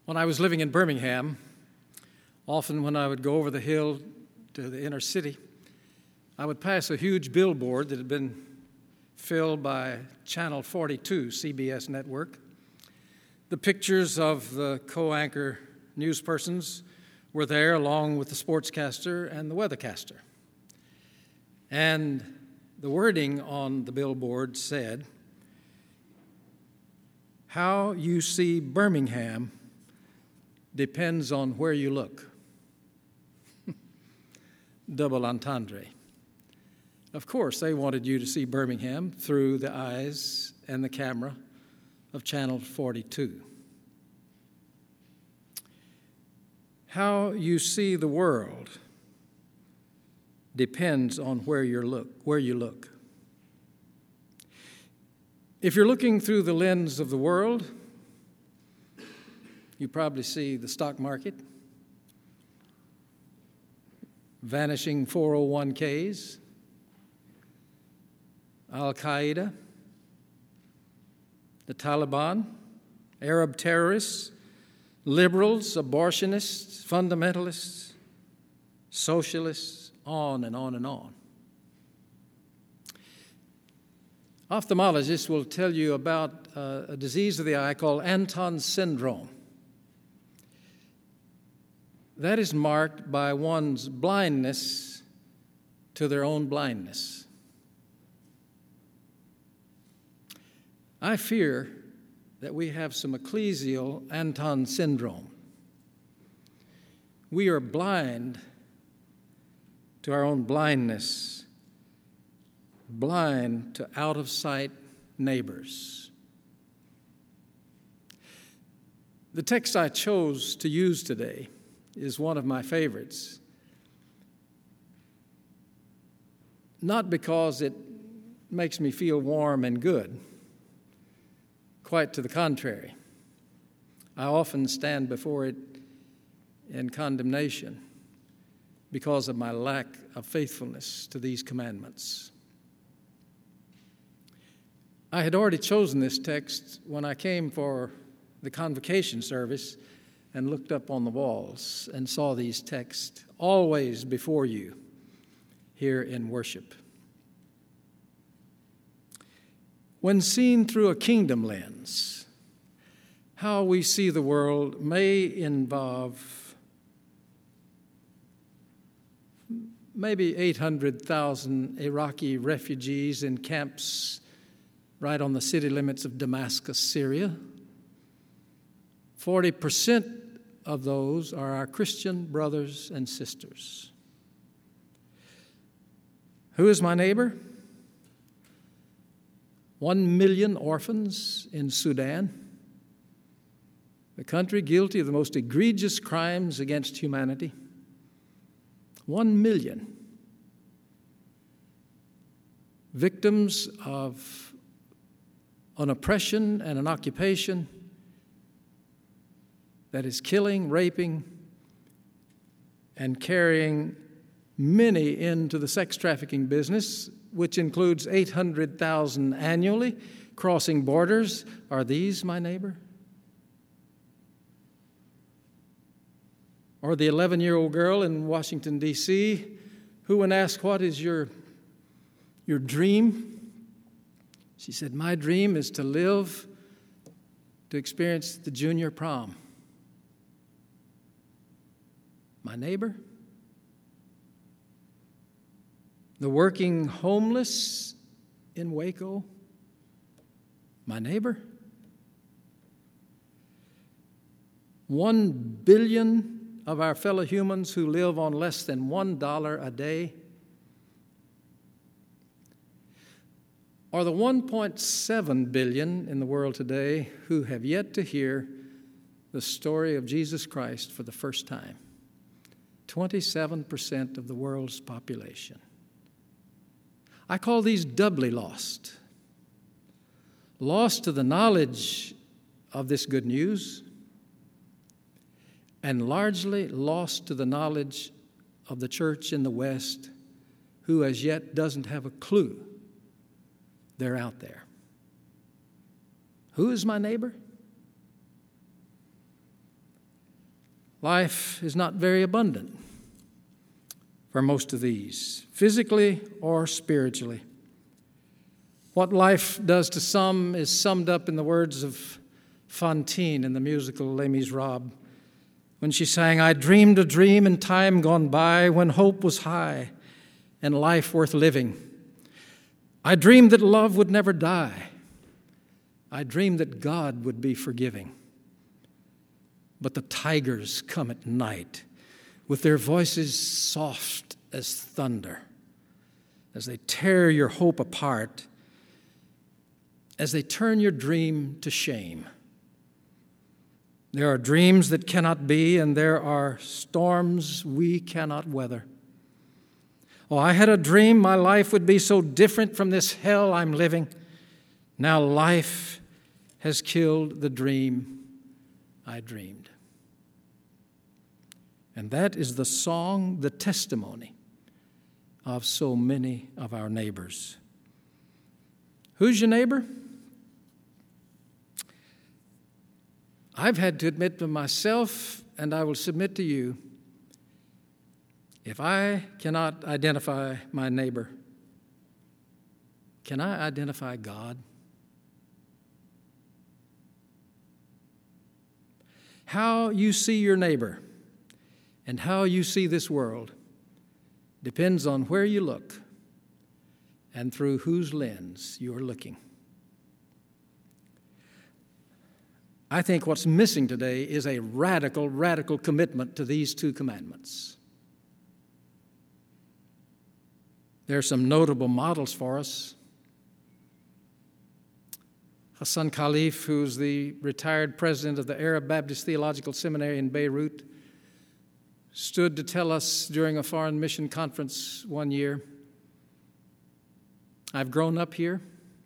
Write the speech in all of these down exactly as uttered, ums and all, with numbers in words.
When I was living in Birmingham, often when I would go over the hill to the inner city, I would pass a huge billboard that had been filled by Channel forty-two, C B S network. The pictures of the co-anchor newspersons were there along with the sportscaster and the weathercaster. And the wording on the billboard said, "How you see Birmingham depends on where you look." Double entendre. Of course, they wanted you to see Birmingham through the eyes and the camera of Channel forty-two. How you see the world depends on where you look, where you look. If you're looking through the lens of the world, you probably see the stock market, vanishing four oh one k's, Al-Qaeda, the Taliban, Arab terrorists, liberals, abortionists, fundamentalists, socialists, on and on and on. Ophthalmologists will tell you about uh, a disease of the eye called Anton syndrome. That is marked by one's blindness to their own blindness. I fear that we have some ecclesial Anton syndrome. We are blind to our own blindness, blind to out-of-sight neighbors. The text I chose to use today is one of my favorites, not because it makes me feel warm and good. Quite to the contrary. I often stand before it in condemnation because of my lack of faithfulness to these commandments. I had already chosen this text when I came for the convocation service and looked up on the walls and saw these texts always before you here in worship. When seen through a kingdom lens, how we see the world may involve maybe eight hundred thousand Iraqi refugees in camps right on the city limits of Damascus, Syria. forty percent of those are our Christian brothers and sisters. Who is my neighbor? One million orphans in Sudan, the country guilty of the most egregious crimes against humanity. One million. Victims of an oppression and an occupation that is killing, raping, and carrying many into the sex trafficking business, which includes eight hundred thousand annually crossing borders. Are these my neighbor? Or the eleven-year-old girl in Washington, D C, who, when asked, "What is your, your dream?" she said, "My dream is to live to experience the junior prom." My neighbor? The working homeless in Waco? My neighbor? One billion of our fellow humans who live on less than one dollar a day? Or the one point seven billion in the world today who have yet to hear the story of Jesus Christ for the first time? twenty-seven percent of the world's population. I call these doubly lost. Lost to the knowledge of this good news, and largely lost to the knowledge of the church in the West, who as yet doesn't have a clue they're out there. Who is my neighbor? Life is not very abundant for most of these, physically or spiritually. What life does to some is summed up in the words of Fantine in the musical Les Miserables, when she sang, "I dreamed a dream in time gone by, when hope was high and life worth living. I dreamed that love would never die. I dreamed that God would be forgiving. But the tigers come at night with their voices soft as thunder, as they tear your hope apart, as they turn your dream to shame. There are dreams that cannot be, and there are storms we cannot weather. Oh, I had a dream my life would be so different from this hell I'm living. Now life has killed the dream I dreamed." And that is the song, the testimony of so many of our neighbors. Who's your neighbor? I've had to admit to myself, and I will submit to you, if I cannot identify my neighbor, can I identify God? How you see your neighbor and how you see this world depends on where you look and through whose lens you are looking. I think what's missing today is a radical, radical commitment to these two commandments. There are some notable models for us. Hassan Khalif, who's the retired president of the Arab Baptist Theological Seminary in Beirut, stood to tell us during a foreign mission conference one year, "I've grown up here."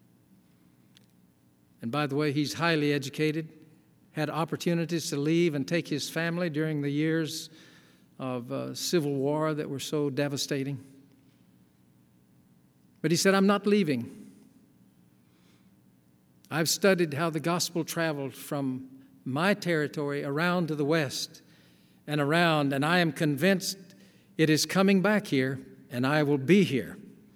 And by the way, he's highly educated, had opportunities to leave and take his family during the years of uh, civil war that were so devastating. But he said, "I'm not leaving. I've studied how the gospel traveled from my territory around to the west and around, and I am convinced it is coming back here, and I will be here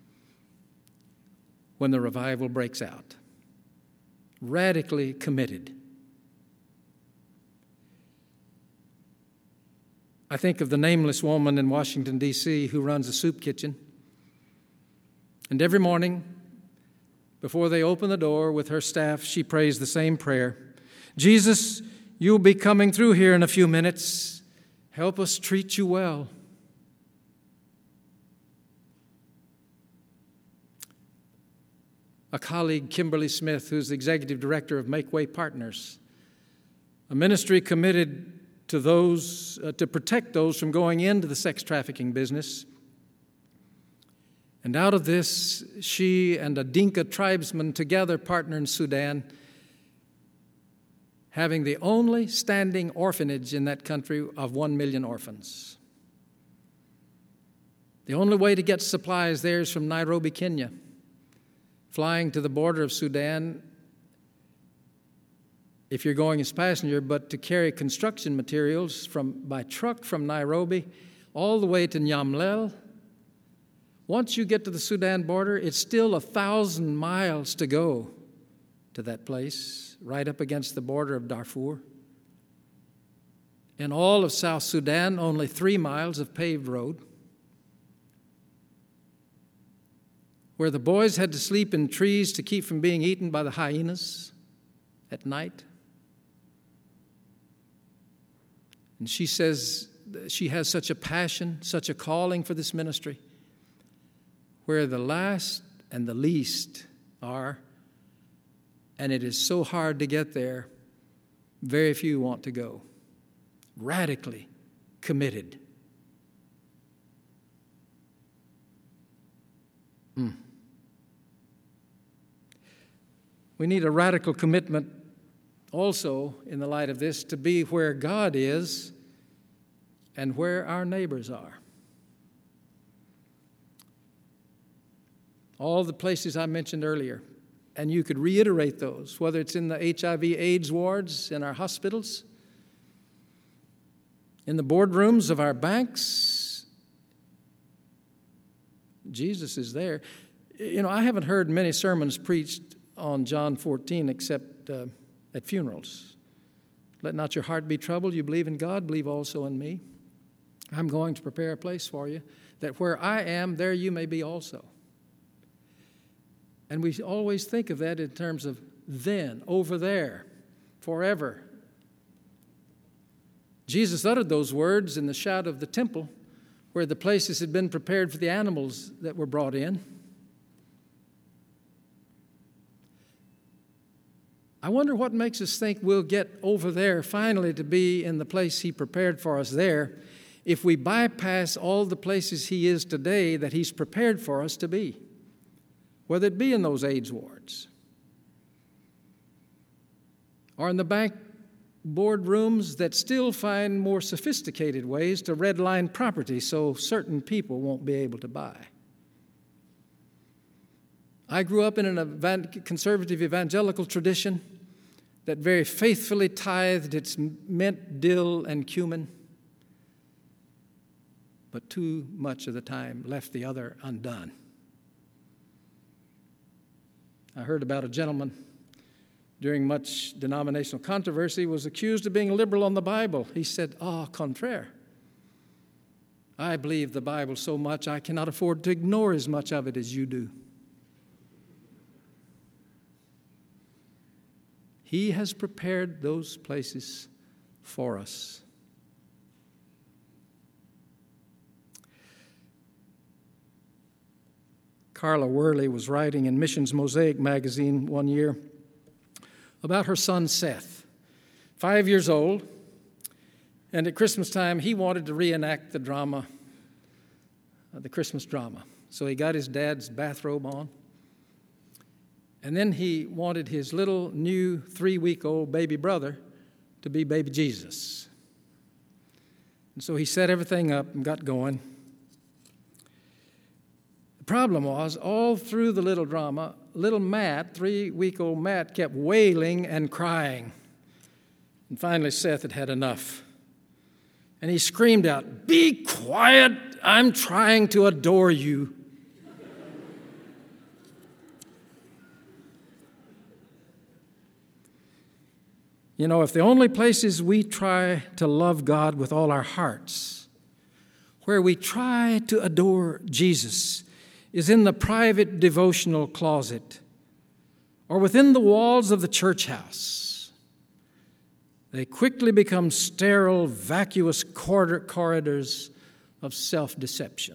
when the revival breaks out." Radically committed. I think of the nameless woman in Washington, D C who runs a soup kitchen. And every morning, before they open the door with her staff, she prays the same prayer. "Jesus, you'll be coming through here in a few minutes. Help us treat you well." A colleague, Kimberly Smith, who's the executive director of Make Way Partners, a ministry committed to those uh, to protect those from going into the sex trafficking business. And out of this, she and a Dinka tribesman together partner in Sudan, having the only standing orphanage in that country of one million orphans. The only way to get supplies there is from Nairobi, Kenya, flying to the border of Sudan if you're going as passenger, but to carry construction materials from by truck from Nairobi all the way to Nyamlel. Once you get to the Sudan border, it's still a thousand miles to go to that place, right up against the border of Darfur. In all of South Sudan, only three miles of paved road, where the boys had to sleep in trees to keep from being eaten by the hyenas at night. And she says she has such a passion, such a calling for this ministry, where the last and the least are, and it is so hard to get there, very few want to go. Radically committed. Mm. We need a radical commitment also, in the light of this, to be where God is and where our neighbors are. All the places I mentioned earlier, and you could reiterate those, whether it's in the H I V AIDS wards in our hospitals, In the boardrooms of our banks, Jesus is there. You know, I haven't heard many sermons preached on John fourteen except uh, at funerals. Let not your heart be troubled. You believe in God, believe also in me. I'm going to prepare a place for you, that where I am, there you may be also. And we always think of that in terms of then, over there, forever. Jesus uttered those words in the shout of the temple, where the places had been prepared for the animals that were brought in. I wonder what makes us think we'll get over there finally to be in the place He prepared for us there if we bypass all the places He is today that He's prepared for us to be, whether it be in those AIDS wards or in the bank boardrooms that still find more sophisticated ways to redline property so certain people won't be able to buy. I grew up in an evan- conservative evangelical tradition that very faithfully tithed its mint, dill, and cumin, but too much of the time left the other undone. I heard about a gentleman during much denominational controversy was accused of being liberal on the Bible. He said, au contraire. I believe the Bible so much I cannot afford to ignore as much of it as you do. He has prepared those places for us. Carla Worley was writing in Missions Mosaic magazine one year about her son Seth, five years old, and at Christmas time he wanted to reenact the drama, uh, the Christmas drama. So he got his dad's bathrobe on, and then he wanted his little new three-week-old baby brother to be baby Jesus. And so he set everything up and got going. The problem was, all through the little drama, little Matt, three-week-old Matt, kept wailing and crying. And finally, Seth had had enough. And he screamed out, "Be quiet! I'm trying to adore you." You know, if the only places we try to love God with all our hearts, where we try to adore Jesus, is in the private devotional closet or within the walls of the church house, they quickly become sterile, vacuous corridors of self-deception.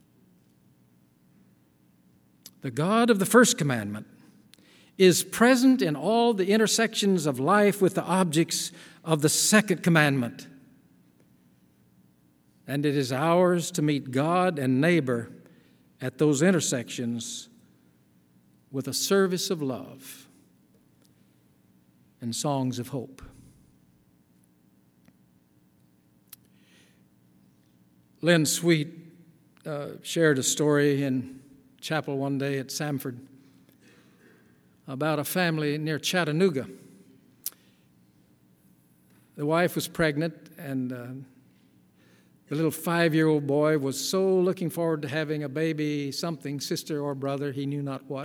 The God of the first commandment is present in all the intersections of life with the objects of the second commandment. And it is ours to meet God and neighbor at those intersections with a service of love and songs of hope. Lynn Sweet uh, shared a story in chapel one day at Samford about a family near Chattanooga. The wife was pregnant, and uh, the little five-year-old boy was so looking forward to having a baby, something, sister or brother, he knew not what.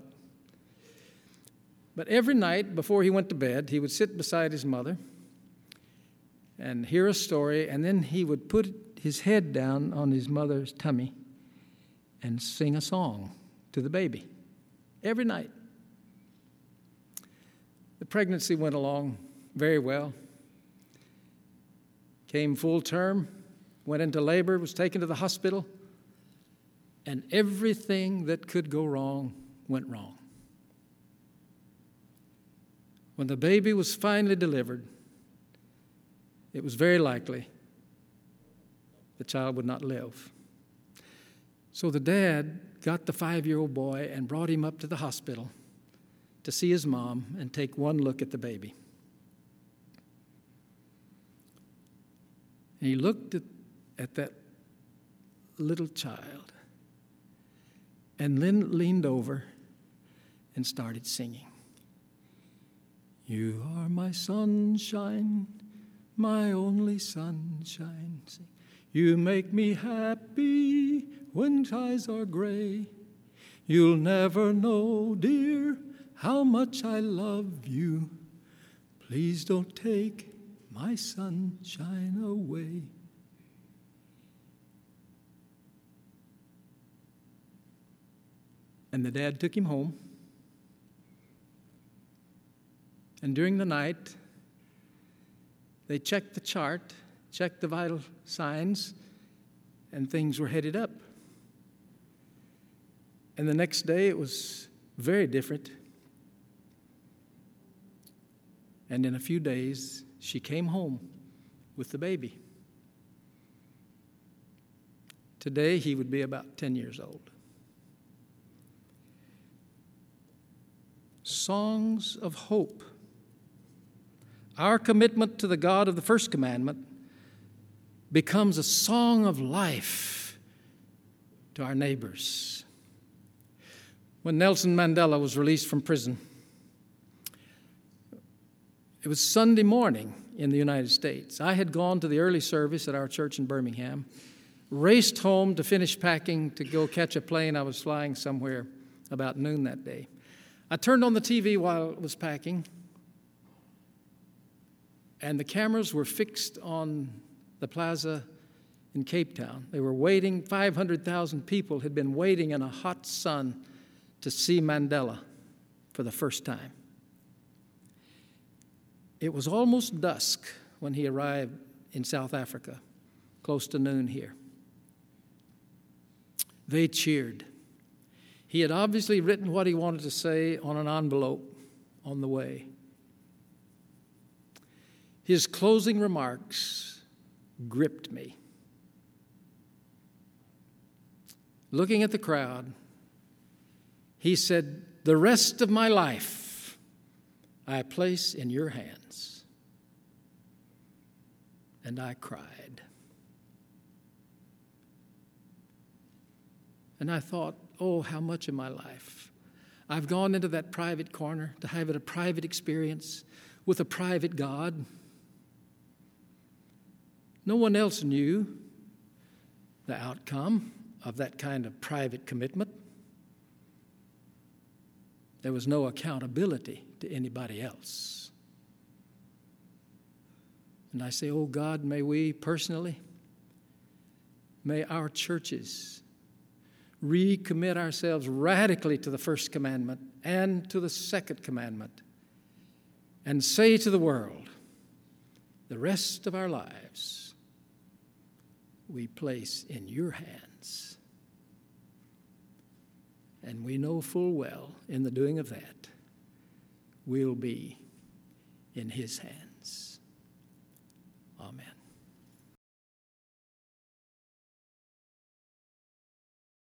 But every night before he went to bed, he would sit beside his mother and hear a story, and then he would put his head down on his mother's tummy and sing a song to the baby every night. The pregnancy went along very well. Came full term, went into labor, was taken to the hospital, and everything that could go wrong went wrong. When the baby was finally delivered, it was very likely the child would not live. So the dad got the five-year-old boy and brought him up to the hospital to see his mom and take one look at the baby. And he looked at, at that little child and then leaned over and started singing. You are my sunshine, my only sunshine. Sing. You make me happy when skies are gray. You'll never know, dear, how much I love you. Please don't take my sunshine away. And the dad took him home. And during the night, they checked the chart, checked the vital signs, and things were headed up. And the next day, it was very different. And in a few days, she came home with the baby. Today, he would be about ten years old. Songs of hope. Our commitment to the God of the first commandment becomes a song of life to our neighbors. When Nelson Mandela was released from prison, it was Sunday morning in the United States. I had gone to the early service at our church in Birmingham, raced home to finish packing to go catch a plane. I was flying somewhere about noon that day. I turned on the T V while I was packing, and the cameras were fixed on the plaza in Cape Town. They were waiting. five hundred thousand people had been waiting in a hot sun to see Mandela for the first time. It was almost dusk when he arrived in South Africa, close to noon here. They cheered. He had obviously written what he wanted to say on an envelope on the way. His closing remarks gripped me. Looking at the crowd, he said, "The rest of my life I place in your hands." And I cried. And I thought, oh, how much of my life I've gone into that private corner to have a private experience with a private God. No one else knew the outcome of that kind of private commitment. There was no accountability to anybody else. And I say, oh God, may we personally, may our churches recommit ourselves radically to the first commandment and to the second commandment and say to the world, the rest of our lives we place in your hands. And we know full well in the doing of that, we'll be in his hands. Amen.